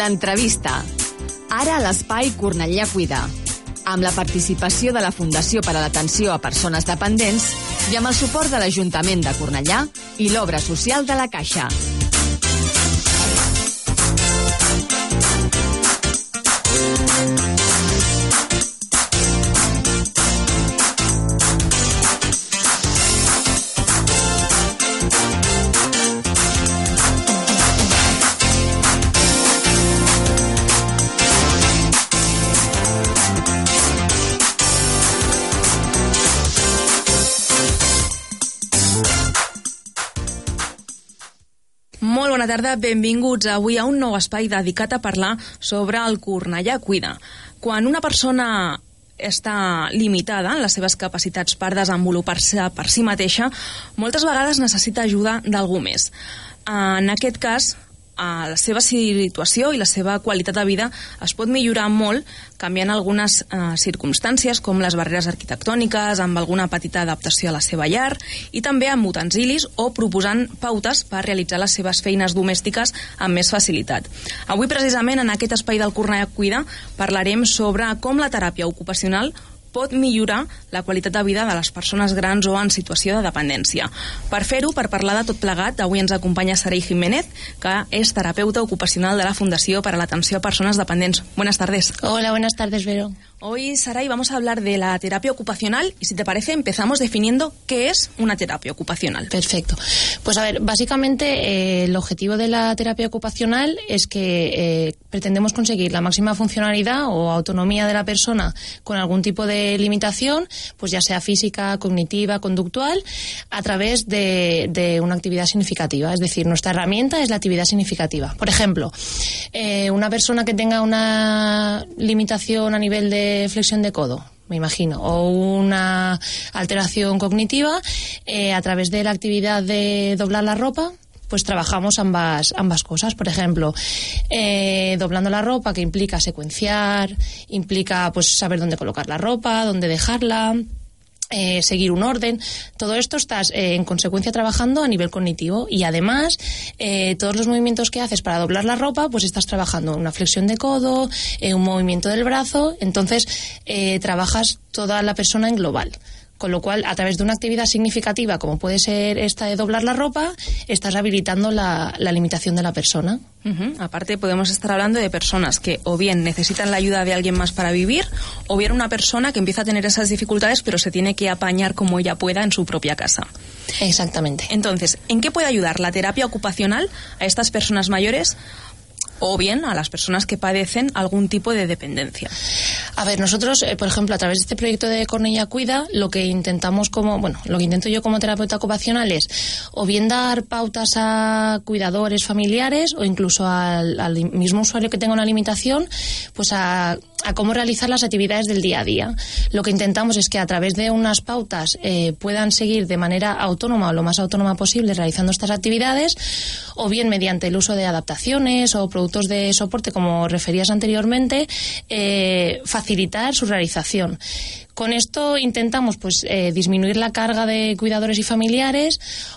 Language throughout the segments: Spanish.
L'entrevista. Ara a l'Espai Cornellà Cuida. Amb la participació de la Fundació per a l'Atenció a Persones Dependents i amb el suport de l'Ajuntament de Cornellà i l'Obra Social de la Caixa. Molt bona tarda, benvinguts avui a un nou espai dedicat a parlar sobre el Cornellà Cuida. Quan una persona està limitada en les seves capacitats per desenvolupar-se per si mateixa, moltes vegades necessita ajuda d'algú més. En aquest cas, la seva situació i la seva qualitat de vida es pot millorar molt canviant algunes circumstàncies com les barreres arquitectòniques, amb alguna petita adaptació a la seva llar i també amb utensilis o proposant pautes per realitzar les seves feines domèstiques amb més facilitat. Avui precisament en aquest espai del Cornellà Cuida parlarem sobre com la teràpia ocupacional pot millorar la qualitat de vida de les persones grans o en situació de dependència. Per fer-ho, per parlar de tot plegat, avui ens acompanya Saray Jiménez, que és terapeuta ocupacional de la Fundació para la Atención a Personas Dependentes. Buenas tardes. Hola, buenas tardes, Vero. Hoy, Saray, vamos a hablar de la terapia ocupacional y, si te parece, empezamos definiendo qué es una terapia ocupacional. Perfecto. Pues a ver, básicamente el objetivo de la terapia ocupacional es que pretendemos conseguir la máxima funcionalidad o autonomía de la persona con algún tipo de limitación, pues ya sea física, cognitiva, conductual, a través de una actividad significativa. Es decir, nuestra herramienta es la actividad significativa. Por ejemplo, una persona que tenga una limitación a nivel de flexión de codo, me imagino, o una alteración cognitiva, a través de la actividad de doblar la ropa, pues trabajamos ambas cosas. Por ejemplo, doblando la ropa, que implica secuenciar, implica pues saber dónde colocar la ropa, dónde dejarla, seguir un orden. Todo esto estás en consecuencia trabajando a nivel cognitivo y además todos los movimientos que haces para doblar la ropa, pues estás trabajando una flexión de codo, un movimiento del brazo. Entonces trabajas toda la persona en global. Con lo cual, a través de una actividad significativa, como puede ser esta de doblar la ropa, estás habilitando la limitación de la persona. Aparte, podemos estar hablando de personas que o bien necesitan la ayuda de alguien más para vivir, o bien una persona que empieza a tener esas dificultades, pero se tiene que apañar como ella pueda en su propia casa. Exactamente. Entonces, ¿en qué puede ayudar la terapia ocupacional a estas personas mayores o bien a las personas que padecen algún tipo de dependencia? A ver, nosotros, por ejemplo, a través de este proyecto de Cornellà Cuida, lo que intentamos lo que intento yo como terapeuta ocupacional es o bien dar pautas a cuidadores familiares o incluso al mismo usuario que tenga una limitación, pues a cómo realizar las actividades del día a día. Lo que intentamos es que a través de unas pautas puedan seguir de manera autónoma o lo más autónoma posible realizando estas actividades, o bien mediante el uso de adaptaciones o productos de soporte, como referías anteriormente, facilitar su realización. Con esto intentamos pues disminuir la carga de cuidadores y familiares,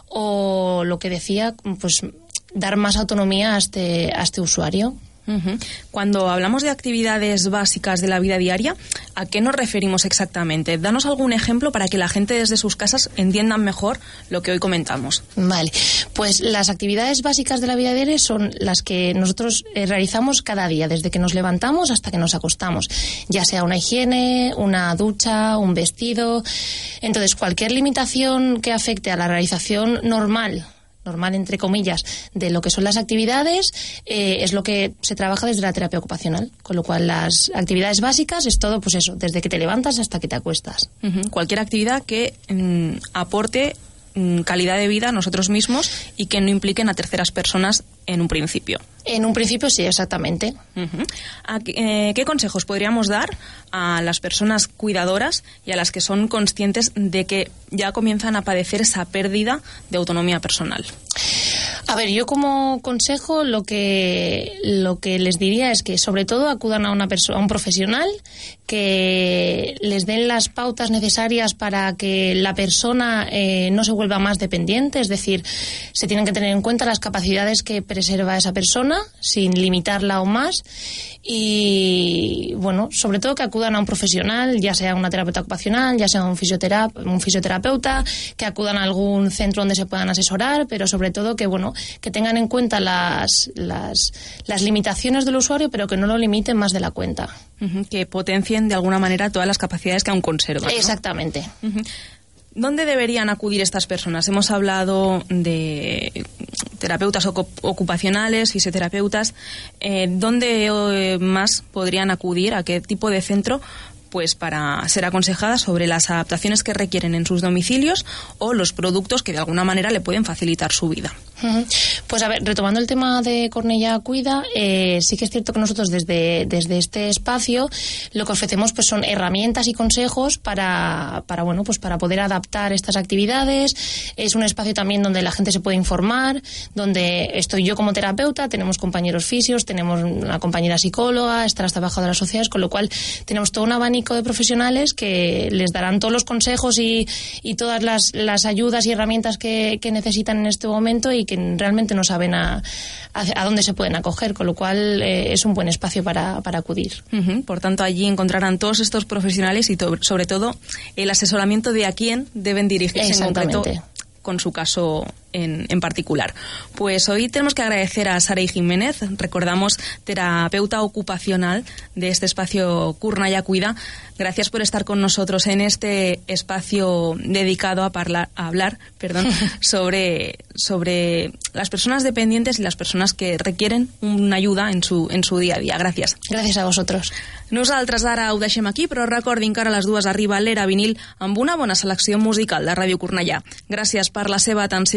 o lo que decía, pues dar más autonomía a este usuario. Cuando hablamos de actividades básicas de la vida diaria, ¿a qué nos referimos exactamente? Danos algún ejemplo para que la gente desde sus casas entiendan mejor lo que hoy comentamos. Vale, pues las actividades básicas de la vida diaria son las que nosotros realizamos cada día, desde que nos levantamos hasta que nos acostamos, ya sea una higiene, una ducha, un vestido. Entonces, cualquier limitación que afecte a la realización normal entre comillas, de lo que son las actividades, es lo que se trabaja desde la terapia ocupacional. Con lo cual, las actividades básicas es todo, pues eso, desde que te levantas hasta que te acuestas. Cualquier actividad que aporte calidad de vida a nosotros mismos y que no impliquen a terceras personas en un principio. En un principio sí, exactamente. ¿Qué consejos podríamos dar a las personas cuidadoras y a las que son conscientes de que ya comienzan a padecer esa pérdida de autonomía personal? A ver, yo como consejo lo que les diría es que sobre todo acudan a un profesional, que les den las pautas necesarias para que la persona no se vuelva más dependiente, es decir, se tienen que tener en cuenta las capacidades que preserva esa persona sin limitarla aún más y, bueno, sobre todo que acudan a un profesional, ya sea una terapeuta ocupacional, ya sea un fisioterapeuta, que acudan a algún centro donde se puedan asesorar, pero sobre todo que, bueno, que tengan en cuenta las limitaciones del usuario, pero que no lo limiten más de la cuenta. Que potencien de alguna manera todas las capacidades que aún conservan, ¿no? Exactamente. ¿Dónde deberían acudir estas personas? Hemos hablado de terapeutas ocupacionales, fisioterapeutas. ¿Dónde más podrían acudir? ¿A qué tipo de centro? Pues para ser aconsejadas sobre las adaptaciones que requieren en sus domicilios o los productos que de alguna manera le pueden facilitar su vida. Pues a ver, retomando el tema de Cornellà Cuida, sí que es cierto que nosotros desde este espacio lo que ofrecemos pues son herramientas y consejos para poder adaptar estas actividades. Es un espacio también donde la gente se puede informar, donde estoy yo como terapeuta, tenemos compañeros fisios, tenemos una compañera psicóloga, están las trabajadoras sociales, con lo cual tenemos todo un abanico de profesionales que les darán todos los consejos y todas las ayudas y herramientas que necesitan en este momento y que realmente no saben a dónde se pueden acoger, con lo cual es un buen espacio para acudir. Por tanto, allí encontrarán todos estos profesionales y sobre todo el asesoramiento de a quién deben dirigirse en concreto con su caso en particular. Pues hoy tenemos que agradecer a Saray Jiménez, recordamos, terapeuta ocupacional de este espacio Cornellà Cuida. Gracias por estar con nosotros en este espacio dedicado a hablar sobre las personas dependientes y las personas que requieren una ayuda en su día a día. Gràcies. Gràcies a vosaltres. Nosaltres ara ho deixem aquí, però recordin que ara a les 2 arriba l'Era Vinil amb una bona selecció musical de Ràdio Cornellà. Gràcies per la seva atenció.